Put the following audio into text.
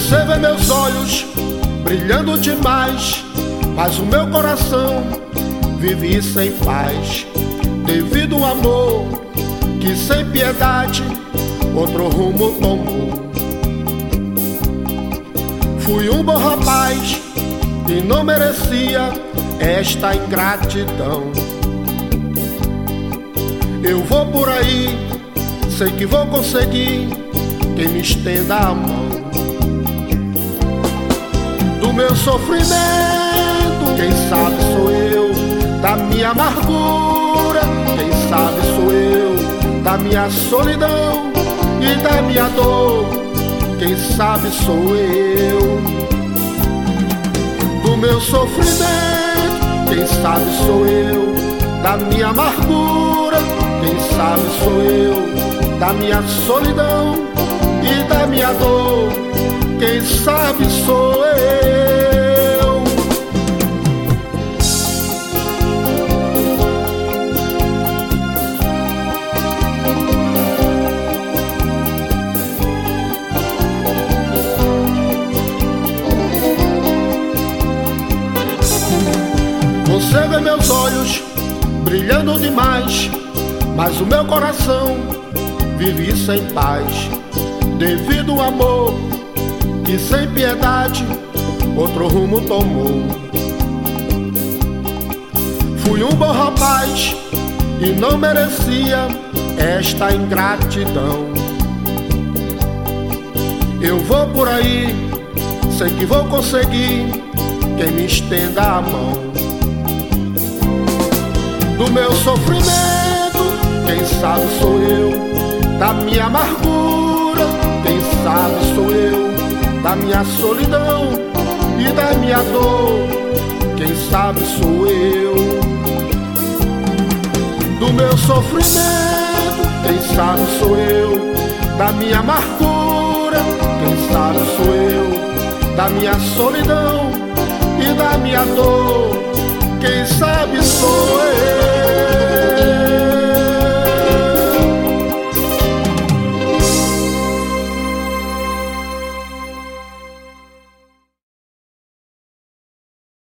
Você vê meus olhos brilhando demais, mas o meu coração vive sem paz, devido ao amor que sem piedade outro rumo tomou. Fui um bom rapaz e não merecia esta ingratidão. Eu vou por aí, sei que vou conseguir quem me estenda a mão. Do meu sofrimento, quem sabe sou eu, da minha amargura, quem sabe sou eu, da minha solidão e da minha dor, quem sabe sou eu. Do meu sofrimento, quem sabe sou eu, da minha amargura, quem sabe sou eu, da minha solidão e da minha dor, quem sabe sou eu. Você vê meus olhos brilhando demais, mas o meu coração vive sem paz, devido ao amor que sem piedade outro rumo tomou. Fui um bom rapaz e não merecia esta ingratidão. Eu vou por aí, sei que vou conseguir quem me estenda a mão. Do meu sofrimento, quem sabe sou eu, da minha amargura, quem sabe sou eu, da minha solidão e da minha dor, quem sabe sou eu. Do meu sofrimento, quem sabe sou eu, da minha amargura, quem sabe sou eu, da minha solidão e da minha dor, quem sabe sou eu.